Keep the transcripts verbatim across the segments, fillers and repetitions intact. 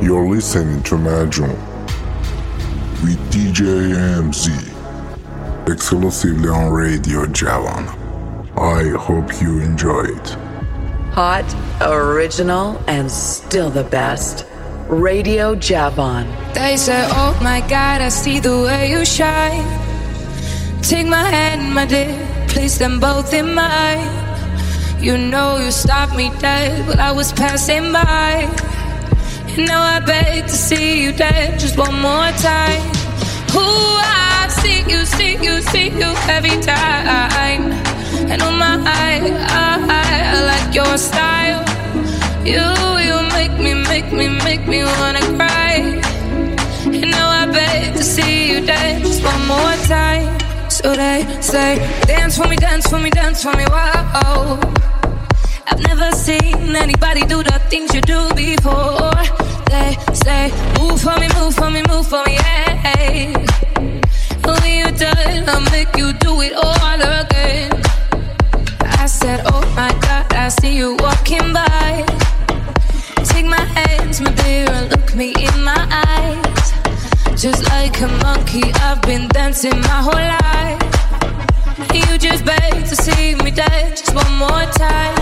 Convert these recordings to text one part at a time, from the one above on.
You're listening to Magic with D J M Z, exclusively on Radio Javan. I hope you enjoy it. Hot, original, and still the best. Radio Javan. They say, oh my God, I see the way you shine. Take my hand, my dear, place them both in mine. You know you stopped me dead while I was passing by. And now I beg to see you dead just one more time. Ooh, I see you, see you, see you every time. And oh my, I, I, I like your style. You, you make me, make me, make me wanna cry. And now I beg to see you dead just one more time. So they say, dance for me, dance for me, dance for me, wow. I've never seen anybody do the things you do before. They say, move for me, move for me, move for me, yeah. When you're done, I'll make you do it all again. I said, oh my God, I see you walking by. Take my hands, my dear, and look me in my eyes. Just like a monkey, I've been dancing my whole life. You just beg to see me dance just one more time.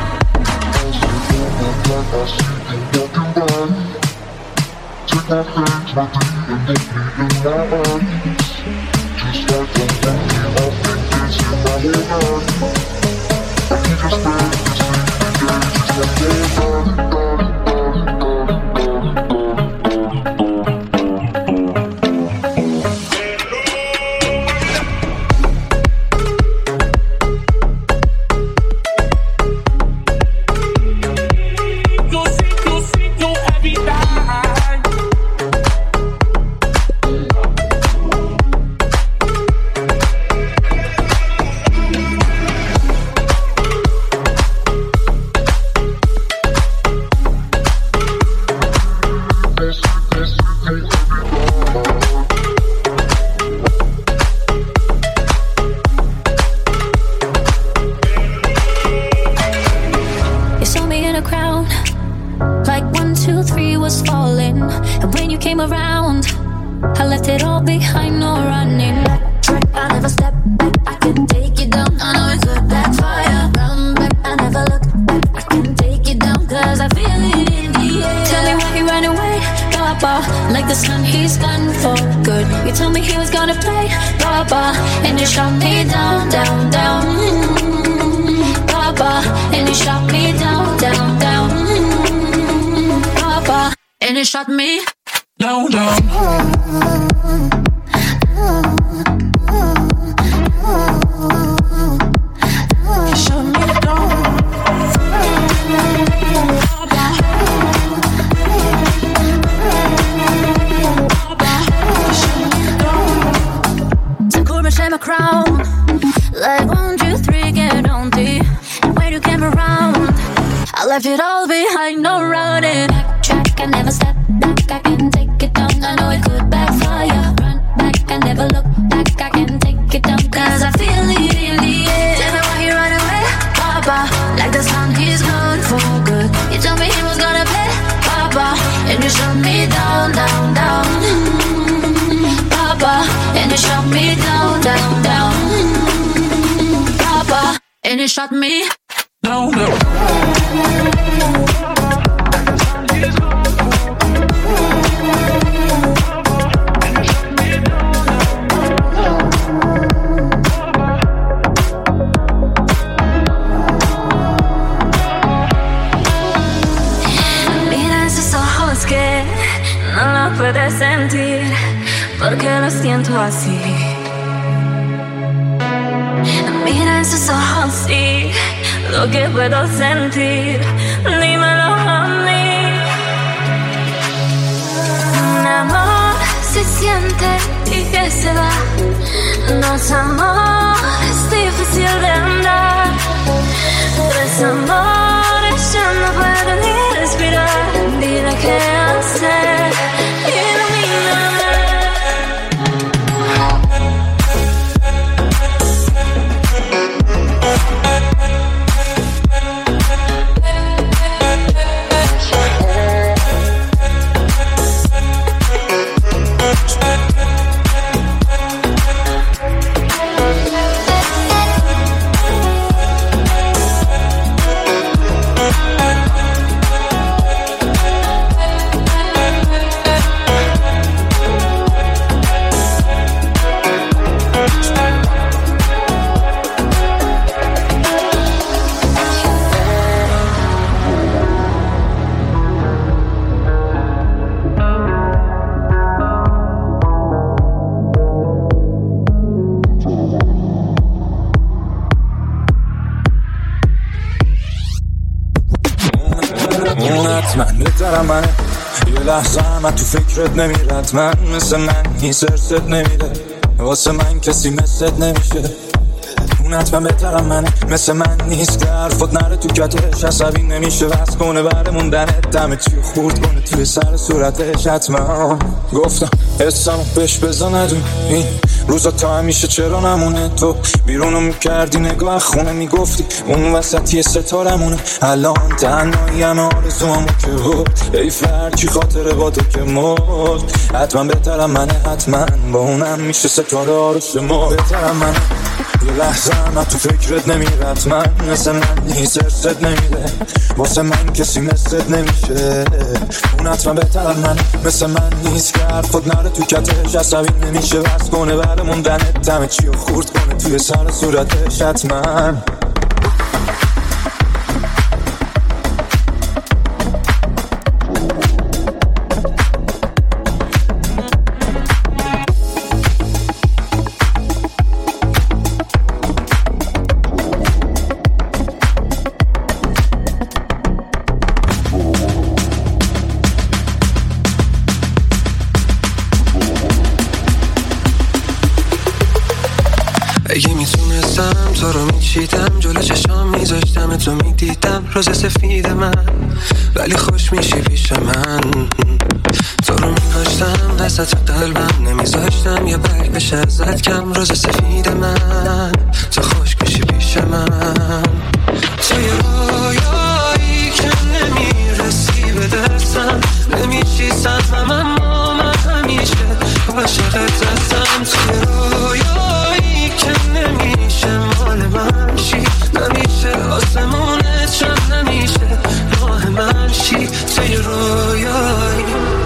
Take my hands, my dear, and look me in my eyes. Just like a monkey, I've been dancing my whole life. You just beg to see me dance just one more time. Shut me down, down. Shut me down. Så cool med my crown. Like one, two, three, get on the. And when you came around, I left it all behind, no running. Backtrack, I never step back, I can take it down. I know it could backfire. Run back, I never look back, I can take it down. Cause I feel it in the air. Tell me why he run away, Papa. Like the song he's gone for good. You told me he was gonna play, Papa. And you shut me down, down, down, Papa. And you shut me down, down, down, Papa. And you shut me down, down. No lo puedes sentir, porque lo siento así. Mira en sus ojos, sí, lo que puedo sentir. Dímelo a mí. Un amor se siente y que se va. Dos amores difícil de andar. Tres amores ya no puedo ni respirar. Dile qué hacer. Ilumíname. بهترم منه. یه لحظه هم تو فکرت نمیرد من، مثل من هی سرست نمیده، واسه من کسی مثلت نمیشه. اون حتما بهترم منه، مثل من نیست که حرفات نره تو کتش، عصبی نمیشه وز کنه بره موندنت، دمه چی خورد کنه توی سر صورتش. حتما گفتم حسم بهش بزندون این روزا تا همیشه چرا نمونه، تو بیرونو میکردی نگاه خونه میگفتی اون وسطی ستارمونه. الان تنهایی همه آرزوامو که بود، ای فرچی خاطره با تو که مرد. حتما بهترم منه، حتما با اونم میشه ستاره آرش ما. بهترم منه، یه لحظه هم تو فکرت نمیرد من، مثل من نیست ارست نمیده، واسه من کسی مثلت نمیشه. اون حتما بهترم من، مثل من نیست که حرفات نره تو کتش، عصبی نمیشه وز کنه بره موندنت، دمه چی رو خورد کنه توی سر صورتش. حتما اگه میتونستم تو رو میچیدم، جلو چشام میذاشتم تو میدیدم روز سفید من، ولی خوش میشی پیش من. تو رو میکاشتم قصت قلبم نمیذاشتم یه برگ بشه ازت کم، روز سفید من تو خوش میشی پیش من. تو یه رویایی که نمیرسی به دستم، نمیشی سزم اما من همیشه عاشقت هستم. تو یه رویایی که نمیشه مال من شی، نمیشه آسمونه چم، نمیشه راه من شی. توی رویایی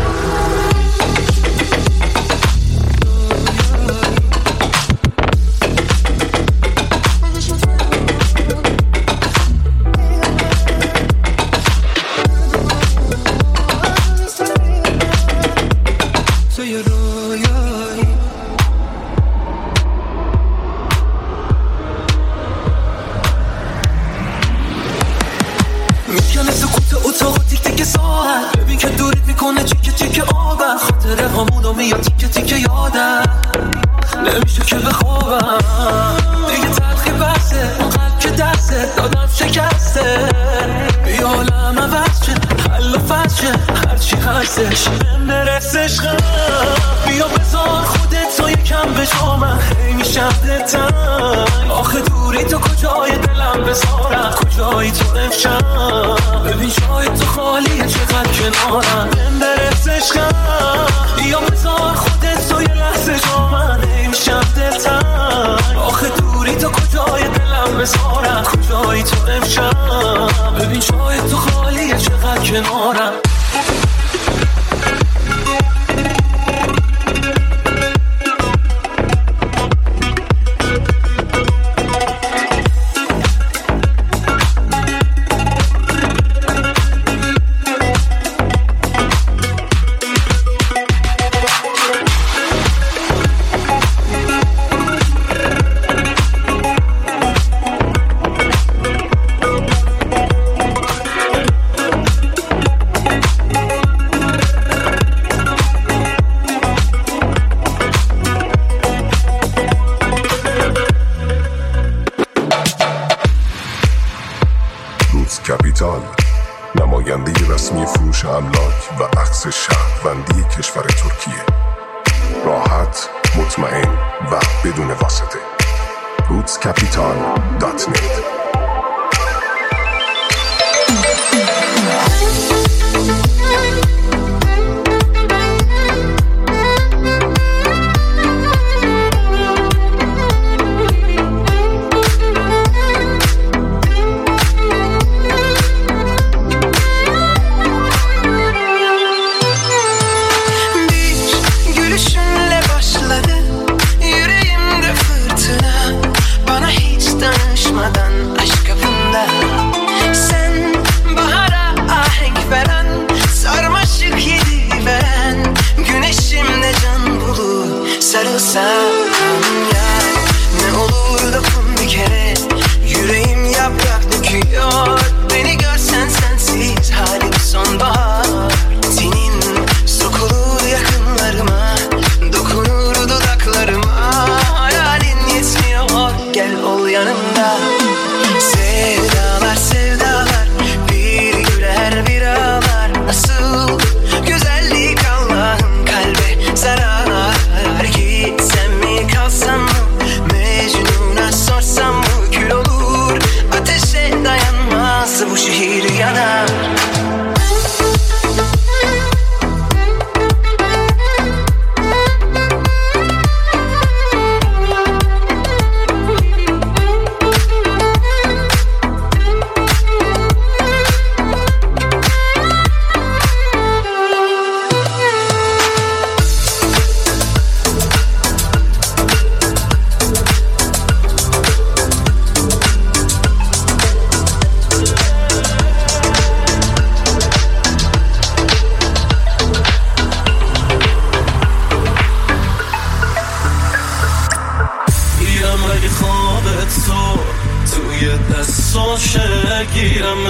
نمیشه که بخوابم دیگه، تلخی بسته اون قلب که دسته دادم شکسته. بیا عالم عوض شه، حل و فصل شه، هرچی هستش من برس عشقم. بیا بذار خودت تو یکم به جا من، هی میشم دلتنگ. آخه دوری تو کجای دلم بذارم، کجایی تو نفشم. ببین شاید تو خالیه چقدر کنارم، من برس عشقم. بیا بذار خودت تو یه لحظه جا من، هی میشم دلتنگ. آخه دوری تو کجای دلم بذارم، کجایی تو نفشم. ببین شاید تو خالیه چقدر کنارم. کپیتال، نماینده رسمی فروش املاک و عکس شهروندی کشور ترکیه. راحت، مطمئن و بدون واسطه. روتس کپیتال دات نت. Yüreğim yaprak döküyor, beni görsen sensiz halim sonbahar.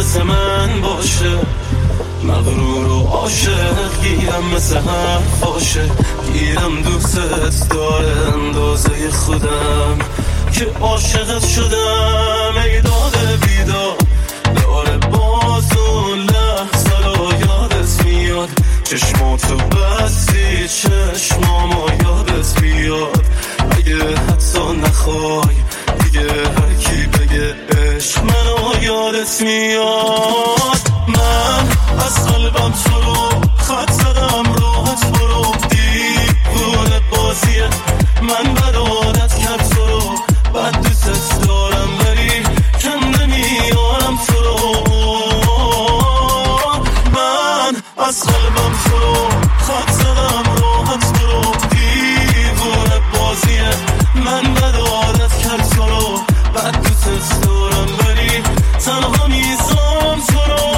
مثل من باشه، مغرور و عاشق گیرم مثل هر باشه، گیرم دوست داره اندازه خودم که عاشقت شدم. ای داده بیدار داره باز اون لحظه رو یادت میاد، چشماتو بستی چشمامو یادت بیاد. اگه حتی نخوای دیگه هر کی بگه عشق منو یادت میاد. من از قلبم تو رو خط زدم راحت برو، دیوونه بازیه من بد عادت کرد تو رو، بد دوست دارم ولی کم نمیارم تو رو. من از قلبم تو رو خط زدم راحت برو، دیوونه بازیه من بد عادت کرد تو رو، بد دوست دارم ولی تنها میذارم تو رو.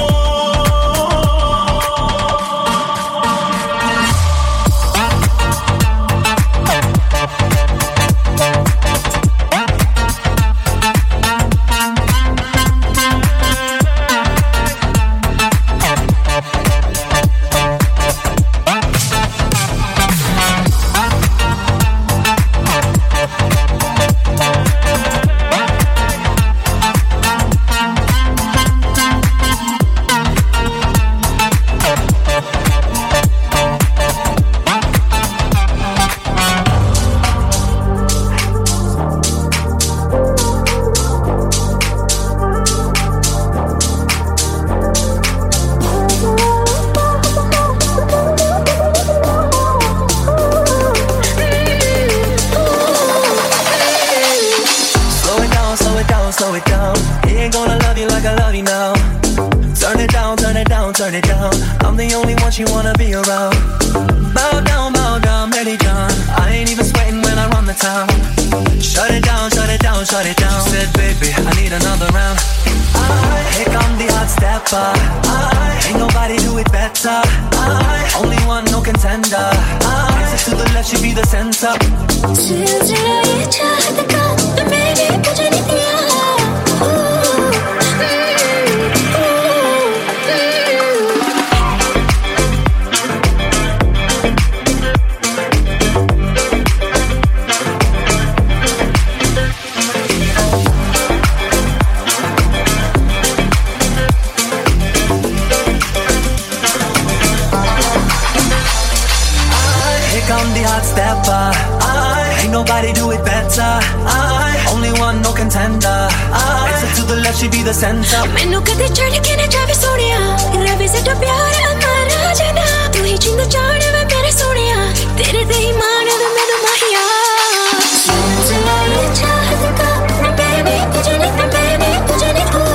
मैनू कदे चढ़ के न जावे सोनिया, रवि से तो प्यार हमारा जना, तू ही जिंदा जाने में मेरे सोनिया, तेरे दे ही मान दे मैनू माहिया। चला ये चाहत का न बेबी तुझे नहीं न बेबी तुझे नहीं तू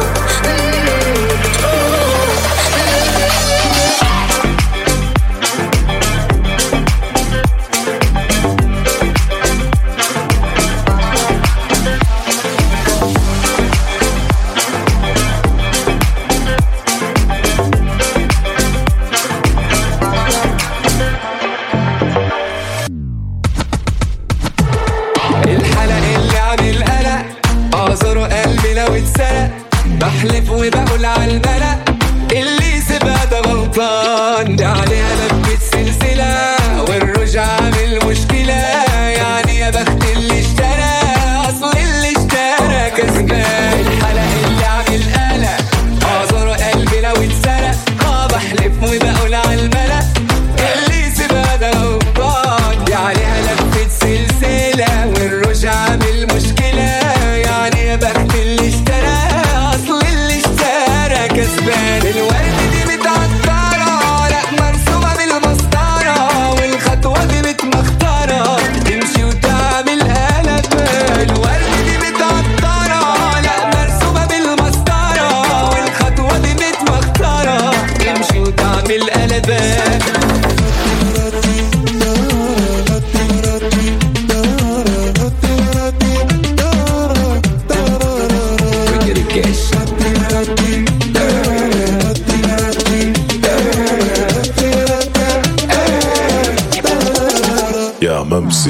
بحلف وبقول عالملأ اللي سبها ده غلطان، ده عليها لفة سلسلة والرجعة عامل مشكلة، يعني يا بخت اللي اشترى أصل اللي اشترى كسبان. الحلق اللي عامل قلق أعذره قلبي لو اتسرق، اه بحلف وبقول عالملأ اللي سبها ده غلطان، ده عليها لفة سلسلة والرجعة عامل مشكلة، يعني يا بخت اللي اشترى كسبان. الورد دي متعطرة لا مرسومة بالمسطرة، والخطوة دي متمخترة تمشي وتعمل قلب. الورد دي متعطرة لا مرسومة بالمسطرة، والخطوة دي متمخترة تمشي وتعمل قلبان. يا ممسي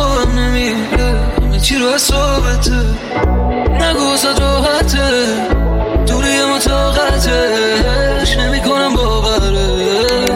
خوابم نمیره، همه چی رو حسابته، نگو زد راحته، دوری ما طاقتش نمیکنم باورش.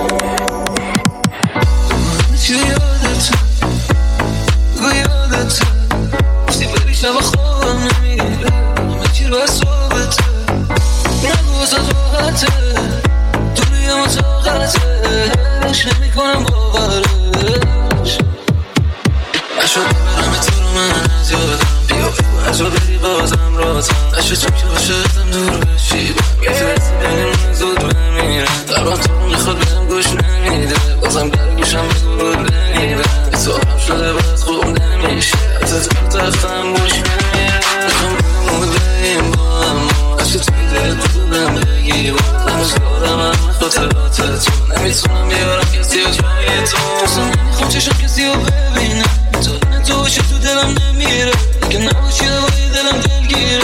همه چی یادته، بگو یادته، پشتی بری شب خوابم نمیره، همه چی رو حسابته، نگو زد راحته، دوری ما طاقتش نمیکنم باورش. نشد برم تو رو من از یادم، بیا بگو از رو بری بازم رازم، نشد چون که باشدم دور بشی، یه فرسی بینمون زود بمیرم، دربان تو رو میخواد بهم گوش نمیده، بازم در گوشم بگو رو نمیده، اتفاقم شده باید خوب نمیشه، ازت بر تختم گوش نمیره، میخوام بگم بریم با هم، عشق توی دل بودم بگی با هنوز یادم همه خاطرات تو، نمیتونم بیارم کسی رو جای تو، اصلا نمیخوام چشم کسی رو ببینم، تا تو باشی تو دلم نمیره، اگه نباشی هوای دلم دلگیره.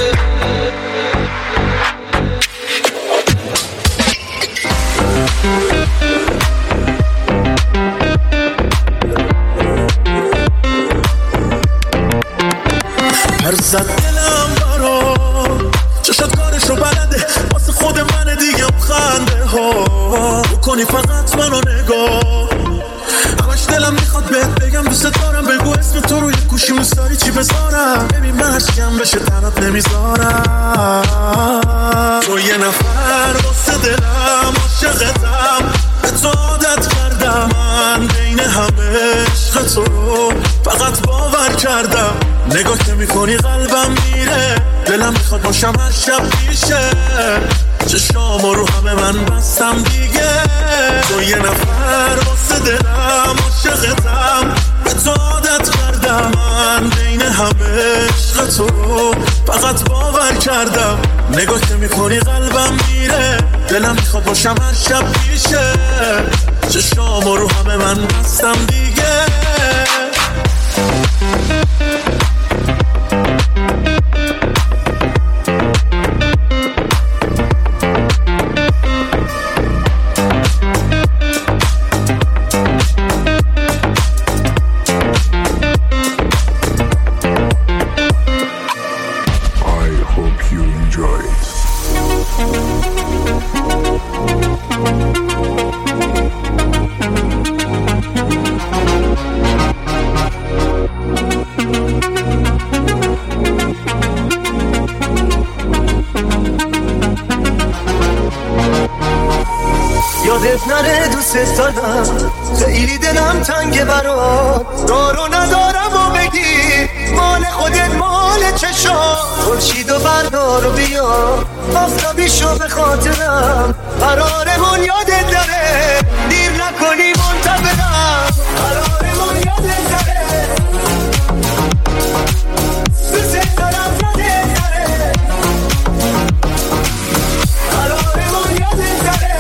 مرزد دلم برا چشت کارشو بلده، واسه خود من دیگه خنده ها بکنی فقط منو نگاه، همش دلم میخواد بهت بگم دوست دارم، بگو اسم تو روی گوشی مستاری چی بذارم، ببین من عشقم بشه طرف نمیذارم، تو یه نفر واسه دلم عاشقتم، به تو عادت کردم، من بین همه عشق تو رو فقط باور کردم، نگاه که میکنی قلبم میره، دلم میخواد باشم هر شب پیشه، چشامو رو همه من بستم دیگه، تو یه نفر واسه دلم عاشقتم، به تو عادت کردم، من بین همه عشق تو رو فقط باور کردم، نگاه که میکنی قلبم میره، دلم میخواد باشم هر شب پیشه، چشامو رو همه من بستم دیگه. یادت نره دوست دارم، خیلی دلم تنگه برات، دارو ندارم و بگی مال خودت مال چشام، خورشید و بردار و بیا آفتابی شو به خاطرم، قرارمون یادت داره، دیر نکنی منتظرم، قرارمون یادت داره، دوست دارم یادت داره، قرارمون یادت داره،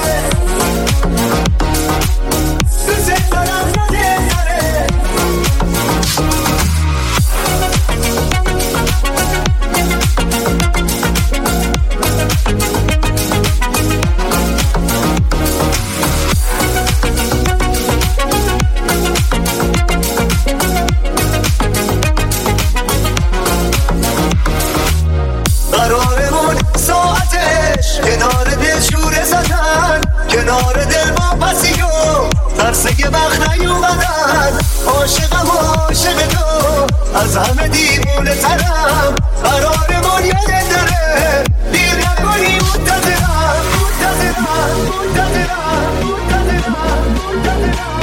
کنار دل شوره زدن، کنار دل با پسی و ترسه که وقت نیومدن، عاشقم و عاشق تو از همه دیوونه ترم، قرارمون یادت داره، دیر نکنی منتظرم، منتظرم، منتظرم، منتظرم، منتظرم.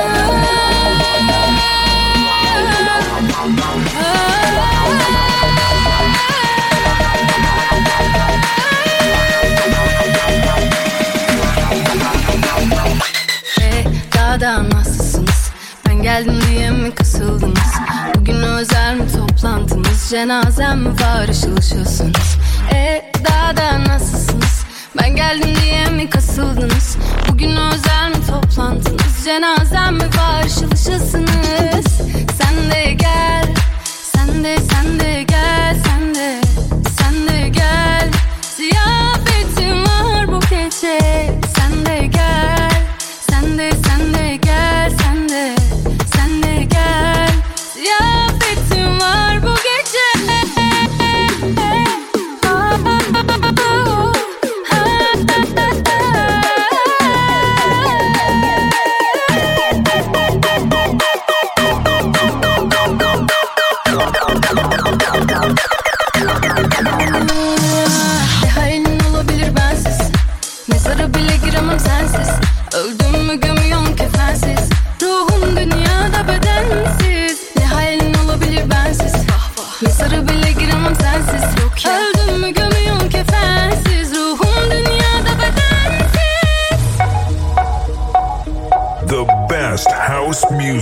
Dağda nasılsınız? Ben geldim diye mi kasıldınız? Bugün özel mi toplantınız? Cenazem mi var ışıl ışılsınız? E dağda nasılsınız? Ben geldim diye mi kasıldınız? Bugün özel mi toplantınız? Cenazem mi var ışıl ışılsınız? Sen de gel, sen de sen de gel, sen de sen de gel. Ziyafetim var bu gece. Sen de gel, sen de sen de gel, sen de sen de gel.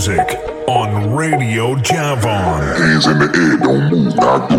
music on Radio Javon. Hands in the air, don't move, I go.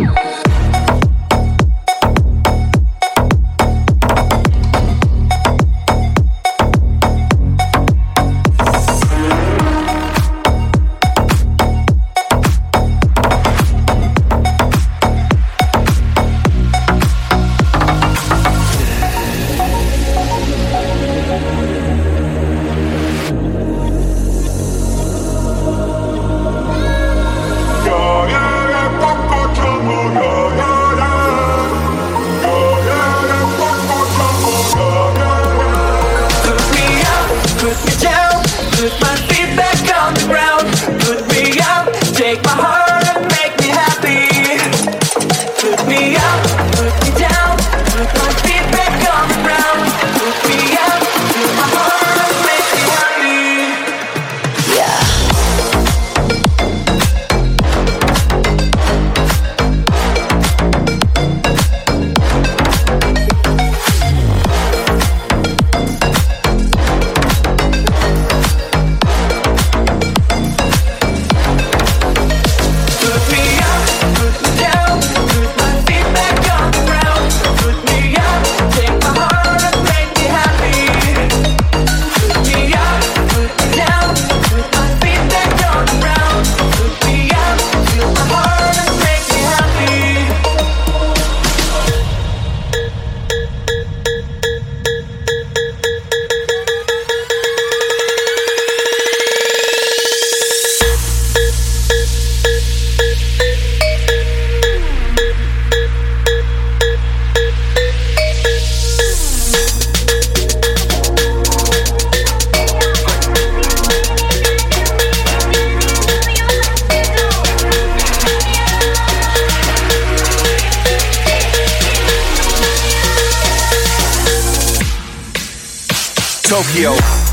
Tokyo.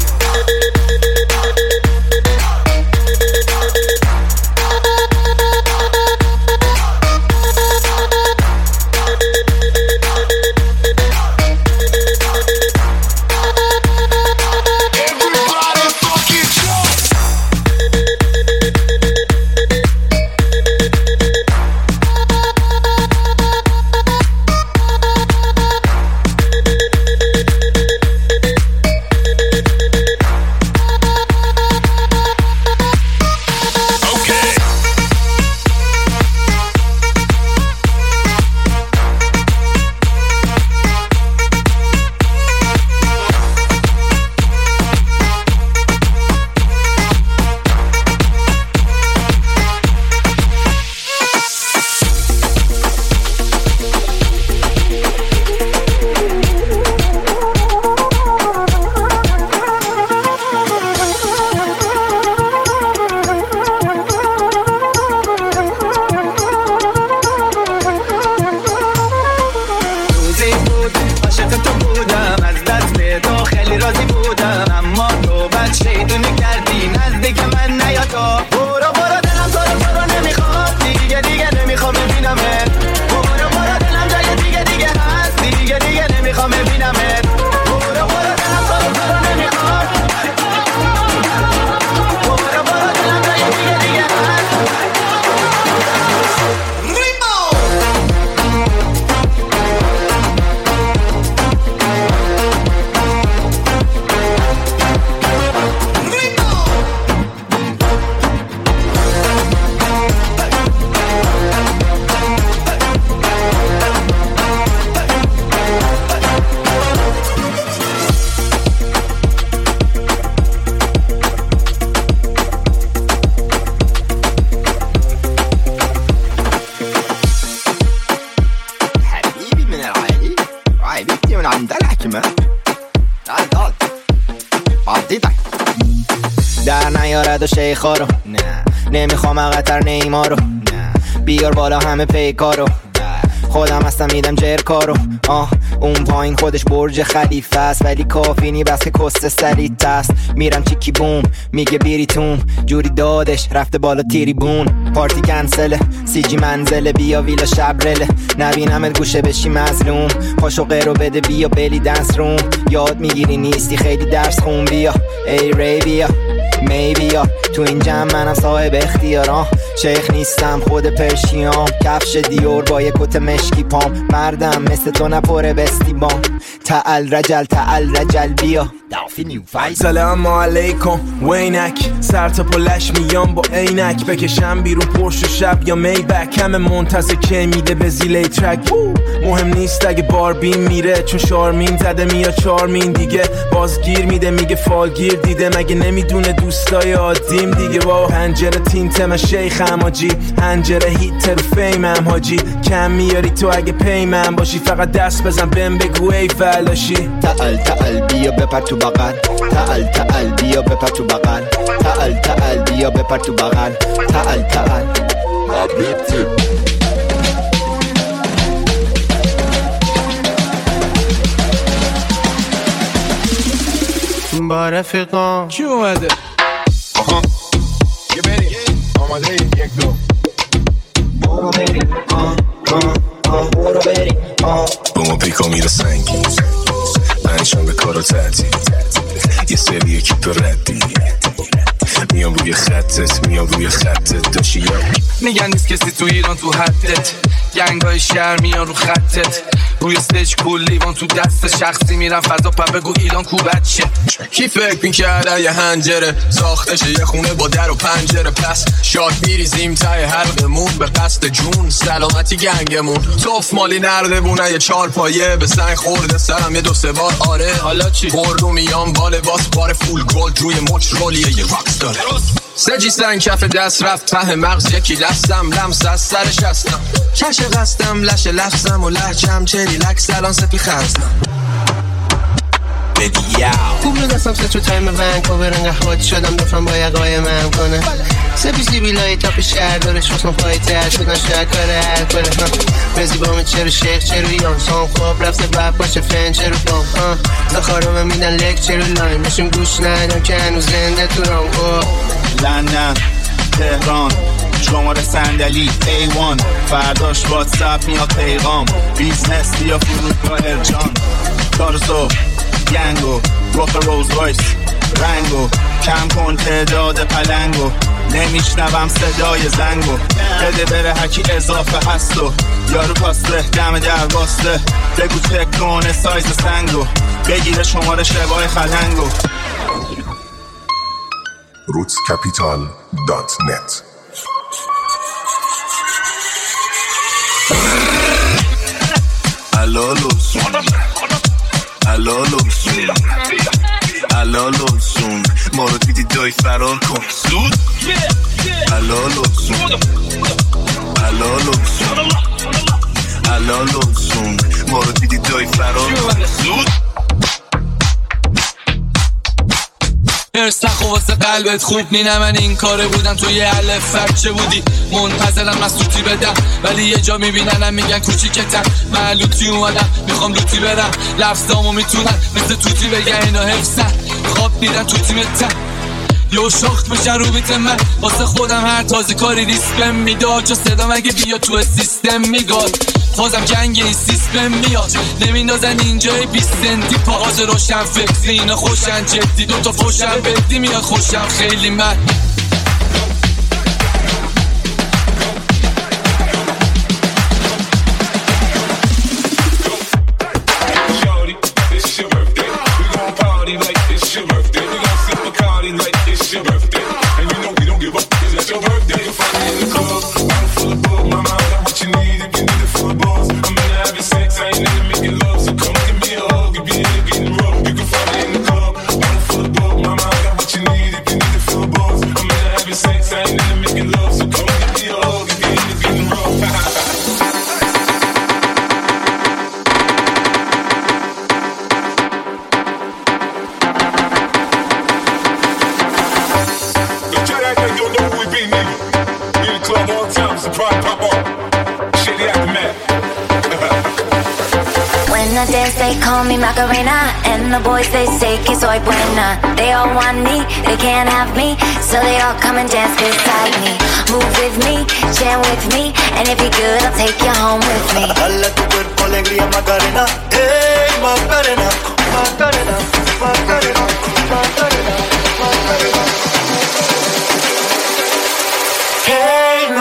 در نیارد و شیخا رو نه نمیخوام اقتر نیما رو نه بیار بالا همه پیکارو خودم هستم میدم جرکارو آه اون پایین خودش برج خلیفه است ولی کافی نی بس که کست سریت است میرم چیکی بوم میگه بیریتون جوری دادش رفته بالا تیری بون پارتی کنسله سی جی منزله بیا ویلا شبرله نبینمت گوشه بشی مظلوم پاشو قیرو بده بیا بلی دنس روم یاد میگیری نیستی خیلی درس خون بیا ای ری بیا maybe یا تو این جمع منم صاحب اختیارم. شیخ نیستم خود پرشیام، کفش دیور با یک کت مشکی پام. مردم مثل تو نپره بستی بام. تعال رجل تعال رجل بیا دافی نیو فایت. سلام علیکم وینک، سر تا پلش میام با عینک. بکشم بیرون پرش و شب یا میبک، همه منتظر که میده به زیلی ترک. مهم نیست اگه باربین میره، چون شارمین زده میاد چارمین دیگه. بازگیر میده میگه فالگیر دیده، مگه نمیدونه دوستای عادیم دیگه. با پنجره تینتم شیخم حاجی، هنجره هیتر و فیمم حاجی. کم میاری تو اگه پیمم باشی، فقط دست بزن بهم بگو ای فلاشی. تعال تعال بیا بپر تو بغل، تعال تعال بیا بپر تو بغل، تعال تعال بیا بپر تو بغل، تعال تعال با رفیقان کی اومده؟ آها یه بریم آماده یک دو برو بریم آه آه آه برو بریم آه. با ما پیکا میره سنگی، پنجشون به کارا تعطیل، یه سری اکیپ ردی، میام روی خطت میام روی خطت داشی یا میگن نیست کسی تو ایران تو حدت، گنگای شهر میان رو خطت، روی استیج کل لیوان تو دست شخصی میرن فضا پر بگو ایران کو بچه. کی فکر میکرده یه هنجره ساختشه یه خونه با در و پنجره، پس شاد میریزیم تای حلقمون به قصد جون سلامتی گنگمون. توف مالی نرده بونه یه چار پایه، به سنگ خورده سرم یه دو سه بار آره. حالا چی؟ قردو میام با لباس بار فول گولد روی مچ رولیه یه راکس داره. سجی سنگ کف دست رفت ته مغز یکی لستم، لمس از سرش هستم کش قستم لش لفظم و لحجم چه ریلکس الان سپی خرزم بدیاو خوب رو دستم سه تو تایم ونکوور انگه حاج شدم دفعم با یقای من کنه. سپی سیبی لای تاپ شهر داره شخصم فایتر شدن شهر کاره هر کاره. رزی با من چرو شیخ چرو یانسان خواب رفته بب باشه فن چرو بام زخارم میدن لک چرو لاین میشیم گوش ندم که هنوز زنده تو رام. لندن تهران شماره صندلی ای وان، فرداش واتساپ میاد پیغام بیزنس بیا فرودگاه ارجان. تارزو گنگو روخ روز رایس رنگو کم کن تعداد پلنگو، نمیشنوم صدای زنگو بده بره هرکی اضافه هستو. یارو کاسته دم در واسته بگو چک کنه سایز سنگو، بگیره شماره شبای خلنگو. روتس کپیتال دات نت. الالوسون الالوسون الالوسون ما رو دیدی دای فرار کن زود. الالوسون الالوسون الالوسون ما رو دیدی دای فرار کن زود. ارس نخو واسه قلبت خوب نی، نه من این کاره بودم تو یه الف بچه بودی منتظرم از توتی بدم ولی یه جا میبیننم میگن کوچیکتم. من لوتی اومدم میخوام لوتی برم، لفظامو میتونن مثل توتی بگن اینا حفظن. خواب دیدن تو تیمتم یه شاخت بشن رو بیت من، واسه خودم هر تازه کاری ریسپم میداد چا صدام اگه بیا تو سیستم میگاد. بازم جنگ این سیستم میاد نمیندازن اینجای بیست سنتی پاقاز روشن فکری اینا خوشن جدی دوتا فوشن بدی میاد خوشم خیلی من. They call me Macarena, and the boys they say que soy buena. They all want me, they can't have me, so they all come and dance beside me. Move with me, jam with me, and if you're good, I'll take you home with me. Dale tu cuerpo alegría Macarena, hey Macarena, Macarena, Macarena, Macarena, Macarena.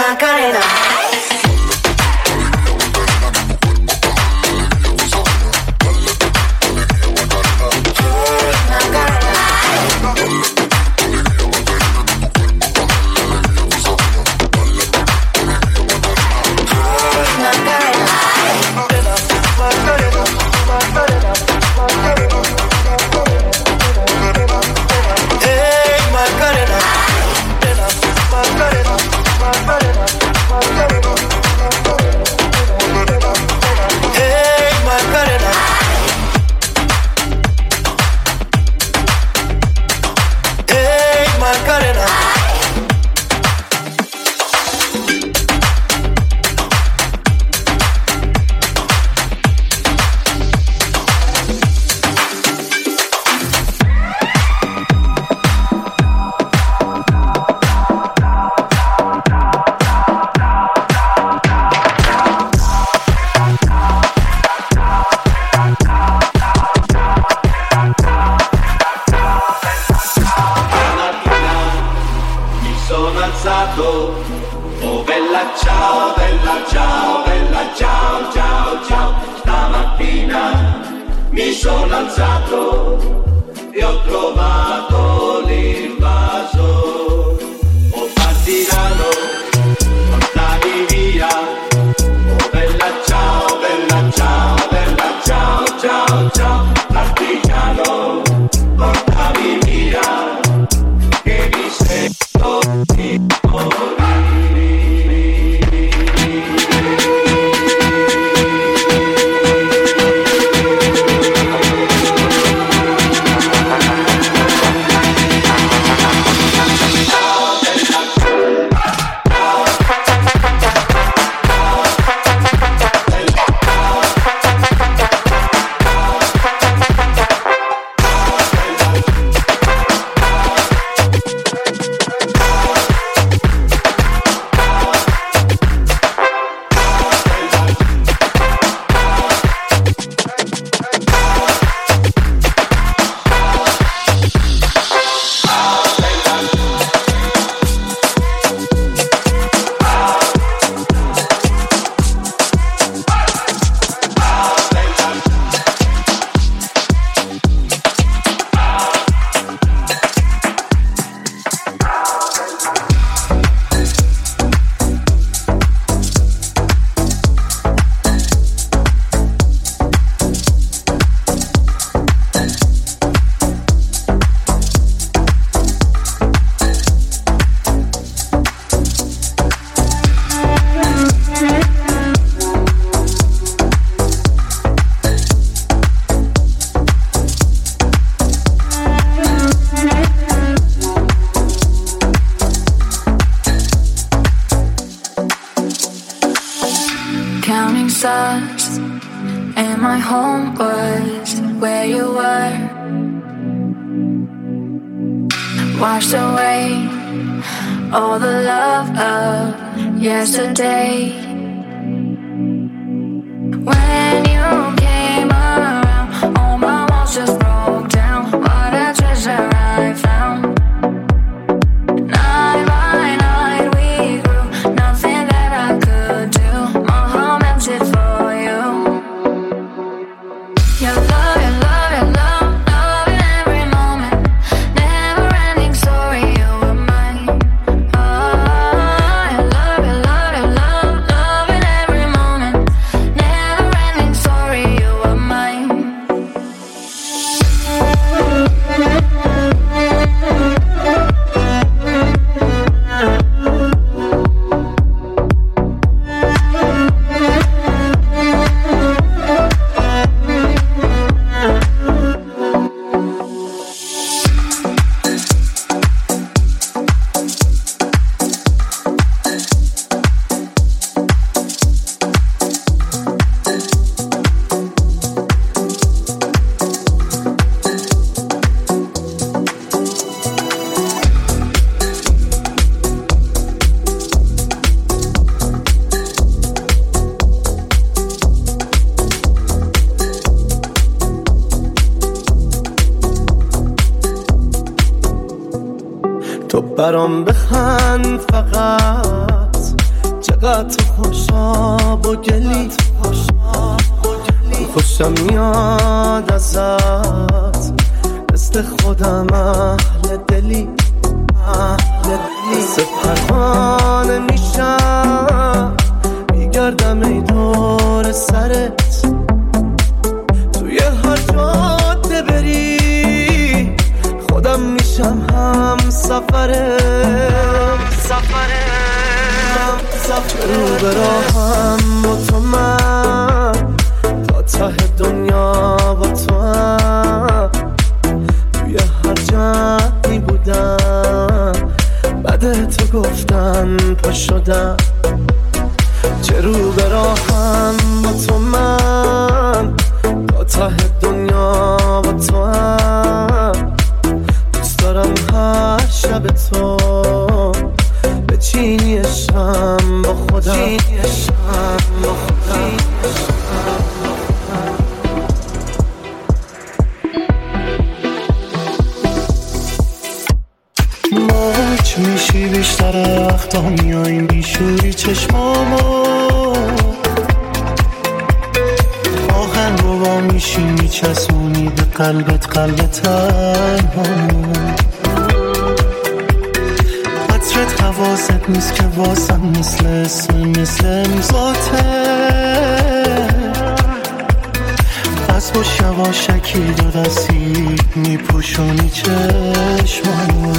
Macarena. تو برام بخند فقط و گلی خوشم میاد ازت مثل خودم اهل دلی مثل پروانه میشم میگردم ای دور سرت توی هر جاده بری خودم میشم هم سفرت رو به راهم با تو من تا ته دنیا با تو هم توی هر جمعی بودم بعد تو گفتن پا شدم چه رو به راهم با تو من تا ته دنیا با تو هم دوست دارم هر شب تو بچینیشم با خودم با خودم موج میشی بیشتر وقتا میاییم بیشوری چشمامو آهن رو با میشی میچسونی به قلبت قلب تنهامو عطرت حواست نیست که واسم مثل اسم مثل امضاته از با شواشکی دو دستی میپوشونی چشمانو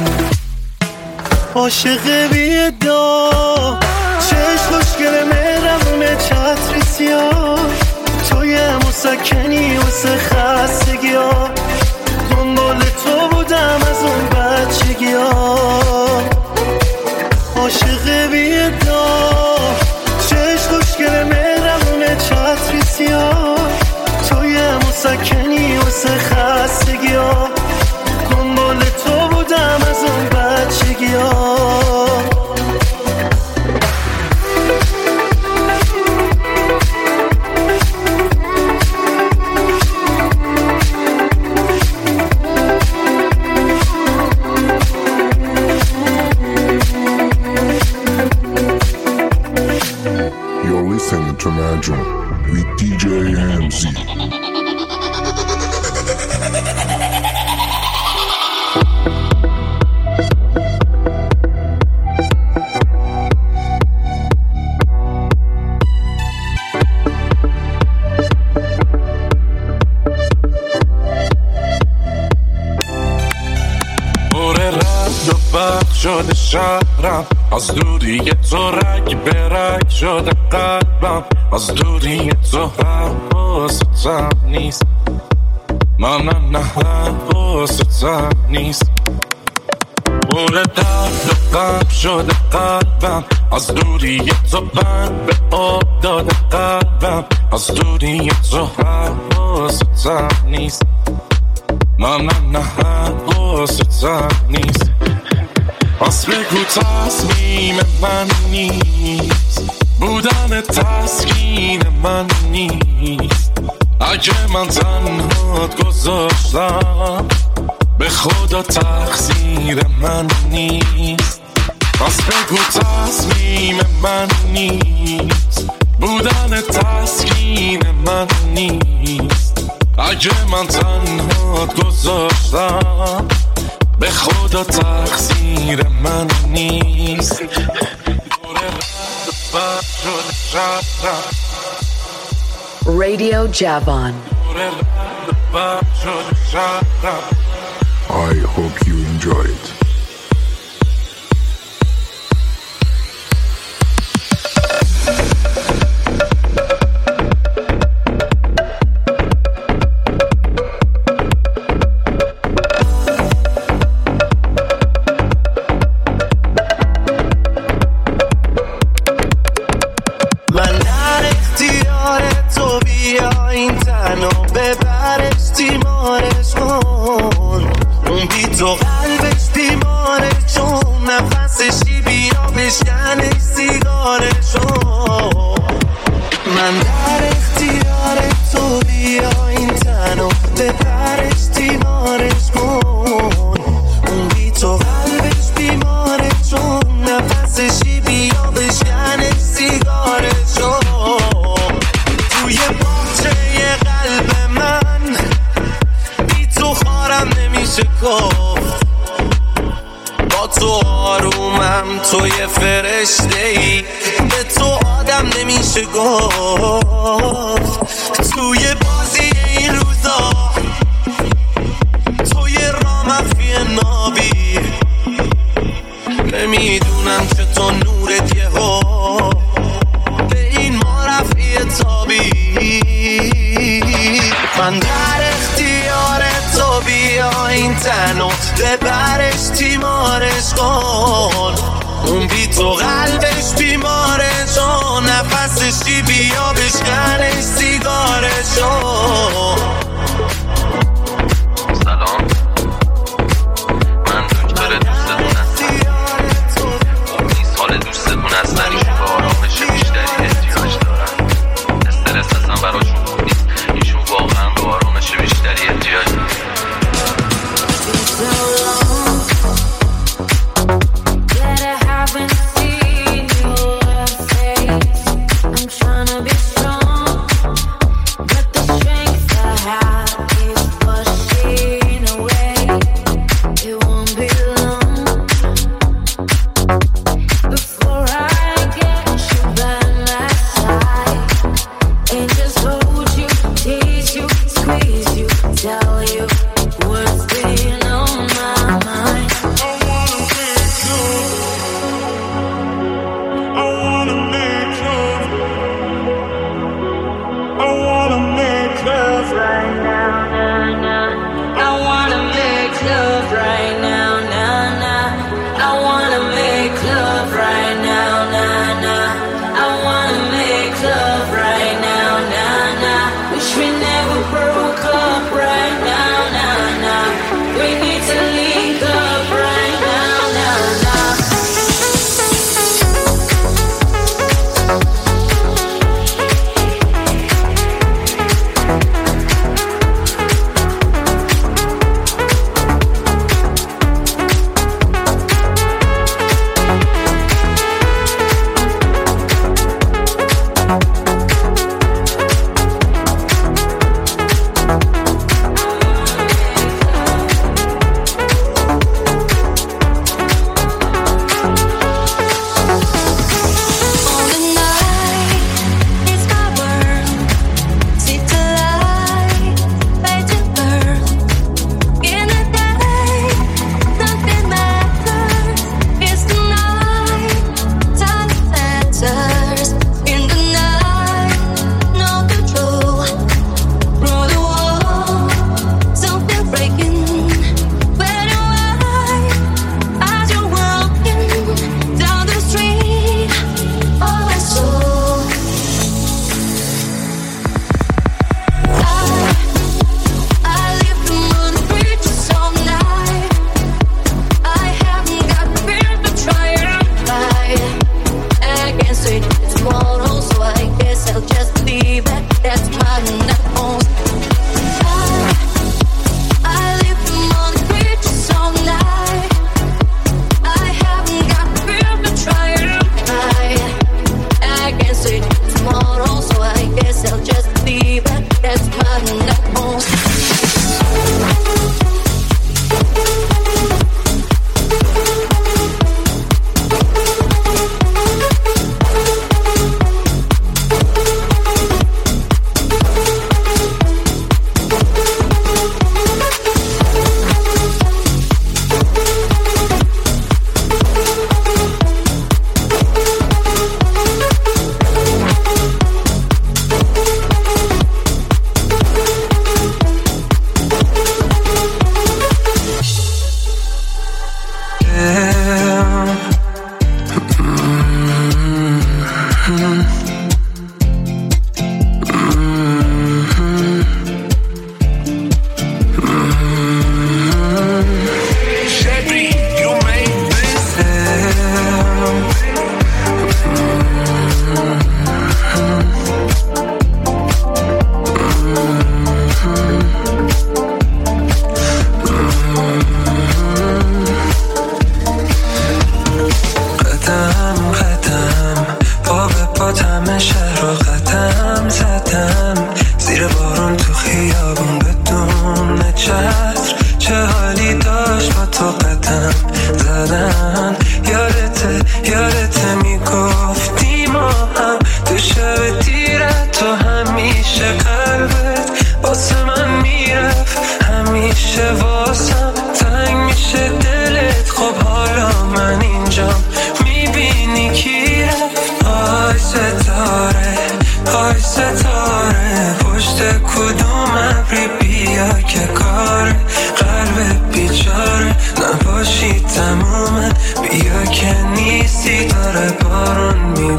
عاشق بیدا چشم خوشگل مهرمونه چتری سیاه توی مسکنی واسه خستگی ها دنبال تو بودم از اون بچگی ها عاشق بیدا چشم خوشگل مهرمونه چتری سیاه توی مسکنی واسه خستگی ها دنبال تو بودم از اون بچگی ها You're listening to Imagine with دی جی ام زی. شده شهرم از دوری تو رگ به رگ شده قلبم از دوری تو حواستم نیست من نه نه حواستم نیست پر درد و غم شده قلبم از دوری تو بند به آب داده قلبم از دوری تو حواستم نیست من نه نه حواستم نیست پس بگو تصمیم من نیست بودن تسکین من نیست اگه من تنهات گذاشتم به خدا تقصیر من نیست پس بگو تصمیم من نیست بودن تسکین من نیست اگه من تنهات گذاشتم به خدا تقصیر من نیست Radio Javon. I hope you enjoy it. تو قلبش بیماره چون نفسشی بیا بشکنه سیگارشون من در اختیار تو بیا این تنو ببرش دیوارش کن اون بی تو قلبش بیماره چون نفسشی بیا بشکنه سیگارشون فرشته‌ای به تو آدم نمیشه گفت. توی بازی این روزا توی رامفی نابی نمیدونم چطور نورت یهو به این ما رفعی تابی. من در اختیار تو بیا این تنو ببرش تیمارش کن. اون بی تو قلبش بیماره چون نفسشی بیا بشکنش سیگارشو. سلام، من دکتر دوستتون هستم. این سال دوستتون هستن ایشون به آرامش بیشتری احتیاج دارن. استرس اصلا براشون خوب نیست، ایشون واقعا به آرامش بیشتری احتیاج دارن.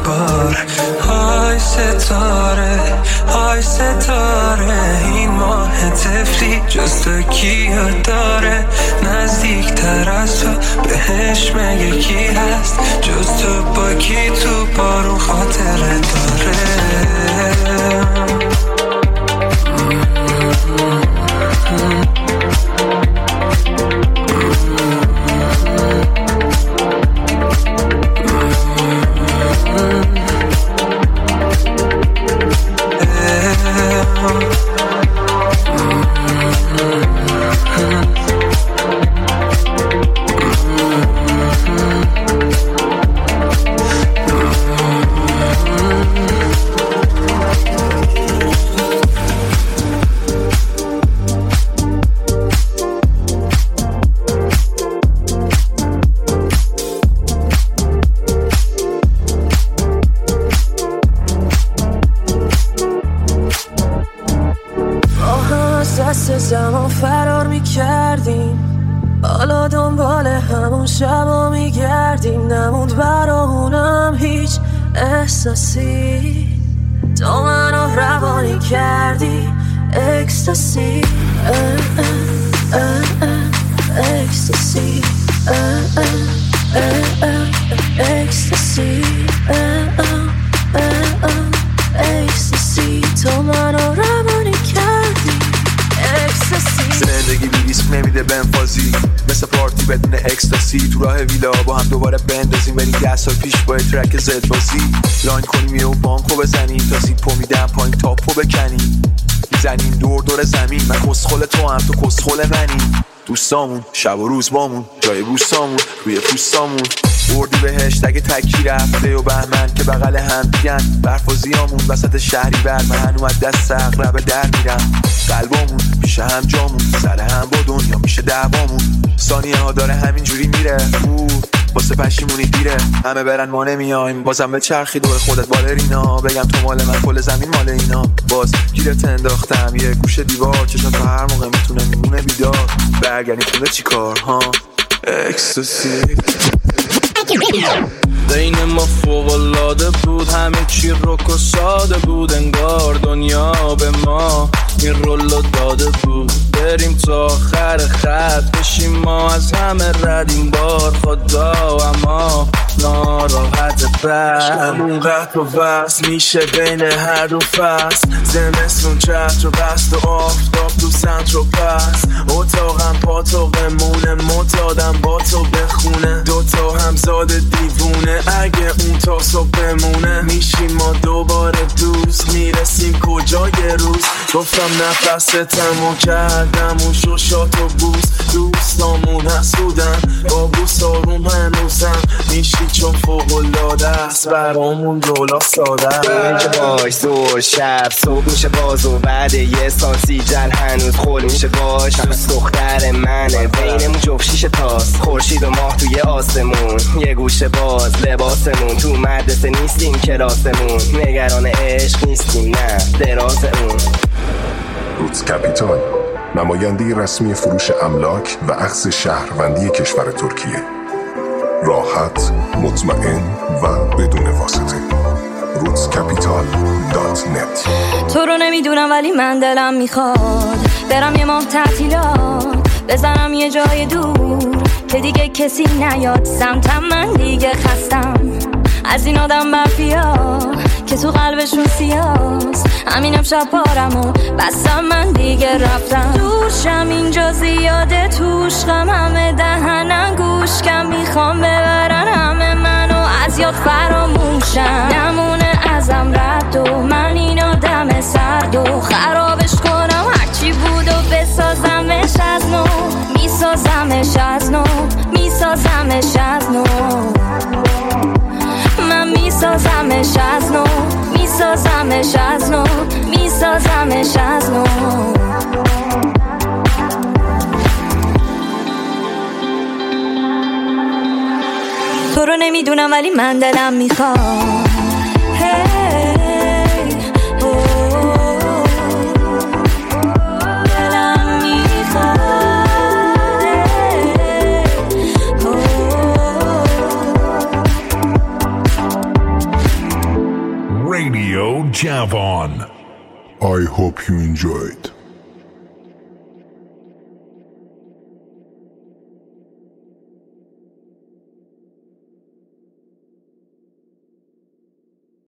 بار. های ستاره های ستاره این ماه طفلی جز تو کیو داره؟ نزدیک تر از تو بهش مگه کی هست جز تو؟ با کی تو بارون خاطره داره؟ زمان فرار میکردیم، حالا دنبال همون شبا میگردیم. نموند برامونم هیچ احساسی، تو منو روانی کردی اکستاسی اکستاسی اکستاسی اکستاسی تو منو روانی کردی. زندگی بی ریسک نمیده بنفازی، مثل پارتی بدون اکستاسی. تو راه ویلا با هم دوباره بندازیم، بریم ده سال پیش با ترک زد بازی. لاین کنیم یه و بانکو بزنیم، تا زیپو میدم پایین تاپو بکنیم. میزنیم دور دور زمین، من کسخل تو هم تو کسخل منی. دوستامون شب و روز بامون، جای بوستامون روی پوستامون. بردی بهش تگه تکی رفته و بهمن که بغل هم دیگن. برفازیامون وسط شهری بر من اومد دست اقربه در میرم. قلبامون میشه هم جامون، سر هم با دنیا میشه دعوامون. ثانیه ها داره همینجوری میره، اوه واسه پشیمونی دیره. همه برن ما نمیایم، بازم به چرخی دور خودت بالرینا. بگم تو مال من کل زمین مال اینا. باز گیرت انداختم یه گوشه دیوار، چشم تا هر موقع میتونه میمونه بیدار. برگردی خونه چی کار ها؟ اکستاسی. بین ما فوق‌العاده بود، همه چی رک و ساده بود. انگار دنیا به ما این رولو داده بود. بریم تا آخر خط، بشیم ما از همه رد. این بار خدا اما ناراحت بر اون قطع و وصل میشه بین هر دو فصل. زمستون چتر و بست و آفتاب تو سنتر و پس. اتاقم پاتاقمونه، متادم با تو بخونه. دوتا همزاد دیوونه، اگه اون تا صبح بمونه. میشیم ما دوباره دوست، میرسیم کجا یه روز. گفتم نفستمو کردم اون شوشات و بوس. دوستامون حسودن با بوس آروم هنوزم. میشی چون فوق‌العاده است برامون رولا ساده است. اینجا باش زور شب صبح میشه باز و بعد یه سال سیجل هنوز خول میشه باش. دوست دختر منه بینمون جفت شیشه تاست. خورشید و ماه توی آسمون، یه گوشه باز لباسمون. تو مدرسه نیستیم کلاسمون، نگران عشق نیستیم نه دراز اون. روتس کپیتال، نماینده رسمی فروش املاک و اخذ شهروندی کشور ترکیه. راحت، مطمئن و بدون واسطه. روتس کپیتال دات نت. تو رو نمیدونم ولی من دلم میخواد برم یه ماه تعطیلات، بزنم یه جای دور که دیگه کسی نیاد سمتم. من دیگه خستم از این آدم مافیا که تو قلبشون سیاست. همینم شب پارم و بستم، من دیگه رفتم. دورشم اینجا زیاده توش غم، همه دهنم گوش کم. میخوام ببرن همه منو از یاد فراموشم. نمونه ازم رد و من این آدم سرد و خرابش کنم. هرچی بود و بسازمش از نو، میسازمش از نو، میسازمش از نو. من میسازمش از نو، میسازمش از نو، میسازمش از نو. تو رو نمیدونم ولی من دلم میخواد. Radio Javon. I hope you enjoyed.